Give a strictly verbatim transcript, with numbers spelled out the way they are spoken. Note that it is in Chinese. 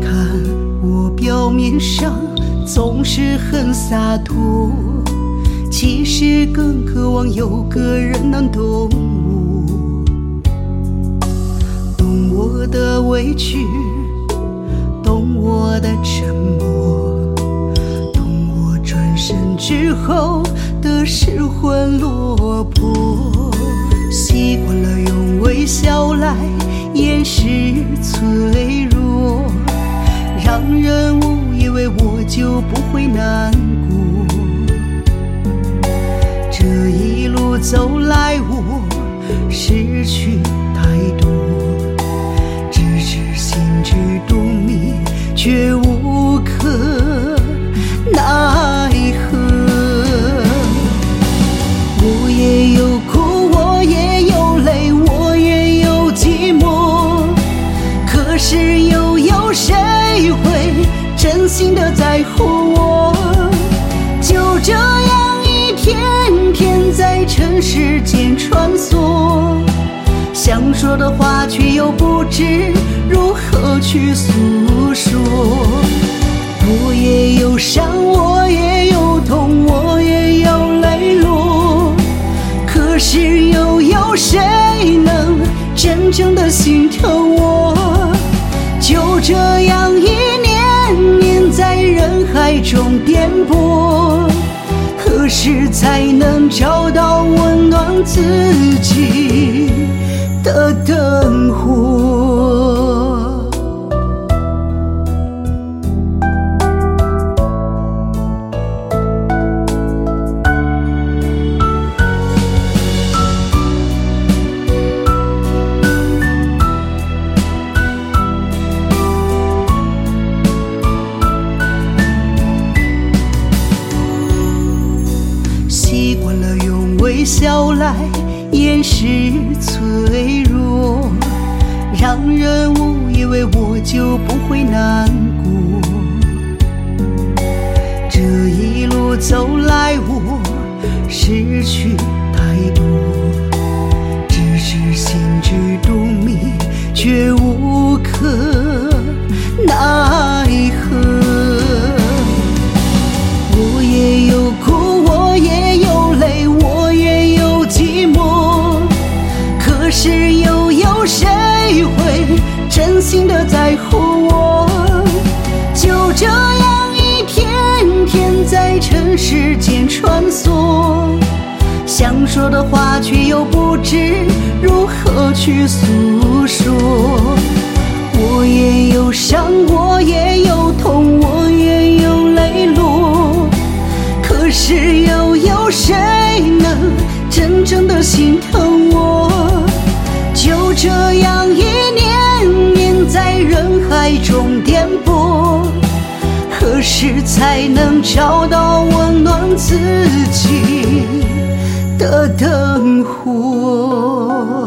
看我表面上总是很洒脱，其实更渴望有个人能懂我，懂我的委屈，懂我的沉默，懂我转身之后的失魂落魄。习惯了用微笑来掩饰脆弱，让人误以为我就不会难过。这一路走来我失去太多，只是心知肚明，却无可奈何。我也有哭，我也有泪，我也有寂寞，可是又有谁会真心的在乎我？就这样一天天在尘世间穿梭，想说的话却又不知如何去诉说。我也有伤，我也有痛，我也有泪落，可是又有谁能真正的心疼我？就这样一年年在人海中颠簸，何时才能找到温暖自己的灯火？习惯了用微笑来掩饰脆弱，让人误以为我就不会难过。这一路走来我失去太多，只是心知肚明，却无可奈何。我也有哭，我也有泪，我也有寂寞，可是又有谁会真心的在乎我？就这样一天天在尘世间穿梭，想说的话却又不知如何去诉说。我也有伤，我也有痛，我也有泪落，可是又有谁能真正的心疼我？就这样一年年在人海中颠簸，何时才能找到温暖自己的灯火？